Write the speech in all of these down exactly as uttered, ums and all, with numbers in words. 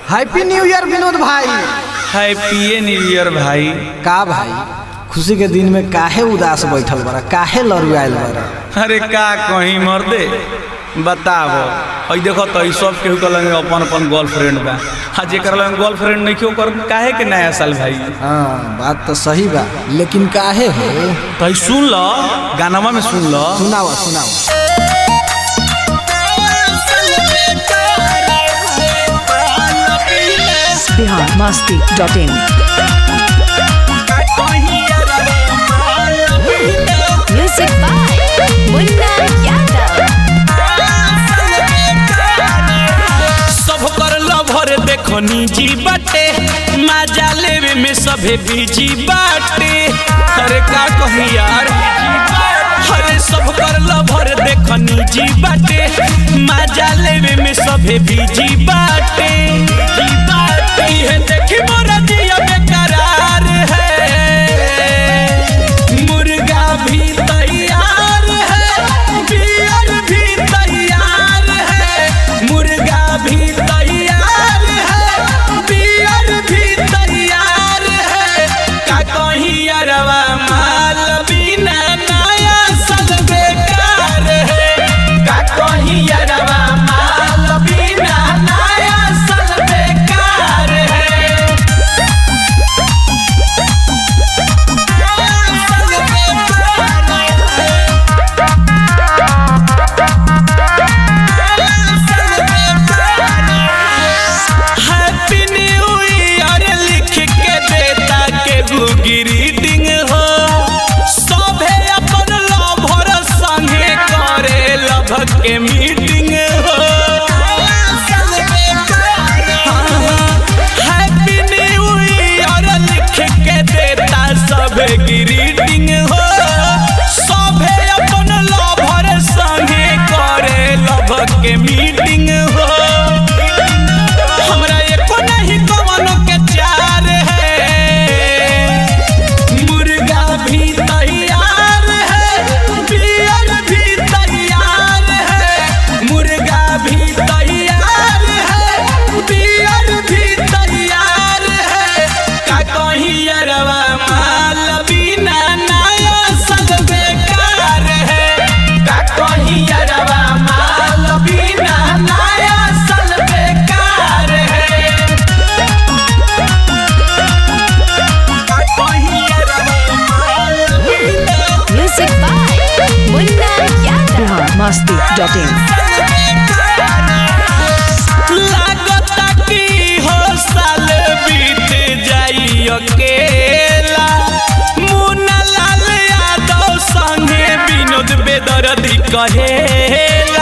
Happy new year Vinod भाई। Happy new year भाई। का भाई खुशी के दिन में काहे उदास बैठल बड़ा, काहे लरुआइल बड़ा? अरे का कहीं मर्दे बताबो और देखो तो सब केहू के लगे अपन अपन गर्लफ्रेंड बा, हाँ जेकर लगे गर्लफ्रेंड नहीं क्यों कर काहे के नया साल भाई। हाँ बात तो सही बा, लेकिन काहे हो? तो सुन लो गानावा में सुन लो। सुनावा सुनावा। Bihar Masti dot in. Music by Munna Yadav. सब कर लभर देखो निजी बाटे, मजा लेवे में सभे बिजी बाटे। अरे का कही यार, अरे सब कर लभर देखो निजी बाटे, मजा लेवे में सभे बिजी बाटे। ये देखी मोरा जिया बेकरार है, मुर्गा भी तैयार है, बियर भी तैयार है, मुर्गा भी तैयार है, बियर भी तैयार है। का कहीं अरवा माल बिना नया साल बेकार है, का कहीं अरवा माल बिना नया साल बेकार है। हैप्पी न्यू ईयर लिख के देता के ग्रीटिंग हो, सभे अपन लभर संगे करे लभ के मीटिंग हो। हैप्पी न्यू ईयर लिख के देता सभे ग्रीटिंग हो, सभे अपन लभर संगे करे लभ के मीटिंग हो। हमरा एको नहीं कवनो के चार है, मुर्गा भी तैयार है, बियर भी तैयार है, मुर्गा भी तैयार है, बियर भी तैयार है। का कहीं अरवा माल बिना नया साल बेकार है, का कहीं अरवा माल बिना नया साल बेकार है। Music by Munna Yadav. Bihar Masti dot in. लागता कि हो साल बीत जाई अकेला, मुन्ना लाल यादव संगे विनोद बेदर्दी कहेला।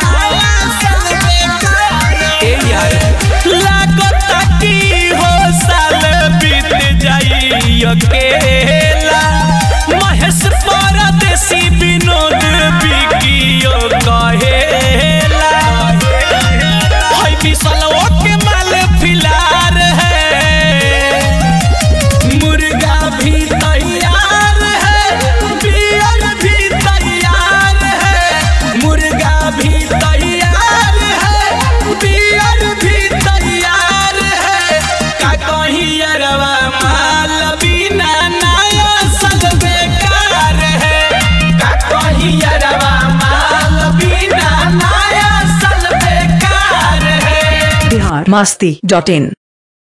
ए यार लागता कि हो साल बीत जाई अकेला, महेश परदेसी विनोद बिकियो कहेला। हाय बिसलवा के माल फिलार है, मुर्गा भी तैयार है, बियर भी तैयार है, मुर्गा भी तैयार है, बियर भी तैयार है। का कहीं अरवा माल बिना नया साल बेकार है, का कहीं अरवा माल बिना नया साल बेकार है। बिहार मस्ती डॉट इन।